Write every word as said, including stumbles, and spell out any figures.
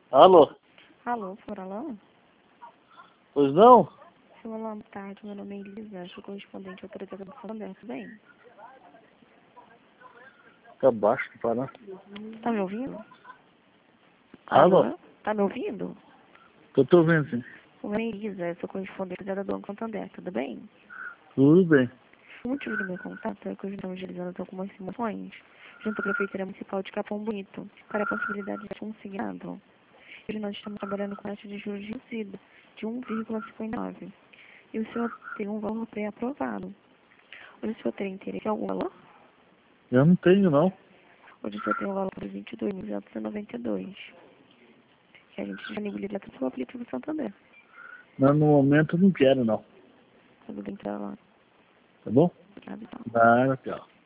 Alô? Alô, senhor Alain? Pois não? Senhor Alain, boa tarde. Meu nome é Elisa, sou correspondente autorizada do Santander, tudo bem? Fica baixo, não para. Tá me ouvindo? Alô? Alô? Tá me ouvindo? Eu tô vendo, sim. Meu nome é Elisa, sou correspondente autorizada do Banco Santander, tudo bem? Tudo bem. O motivo do meu contato é que hoje estamos realizando algumas simulações junto à Prefeitura Municipal de Capão Bonito para a possibilidade de consignado. Hoje nós estamos trabalhando com taxa de juros reduzida de um vírgula cinquenta e nove. E o senhor tem um valor pré-aprovado. Hoje o senhor tem interesse em algum valor? Eu não tenho, não. Hoje o senhor tem um valor de vinte e dois mil duzentos e noventa e dois. Que a gente disponibiliza para o seu aplicativo Santander. Mas no momento eu não quero, não. Tudo bem para lá. Tá bom? Obrigado, então. Nada, tchau.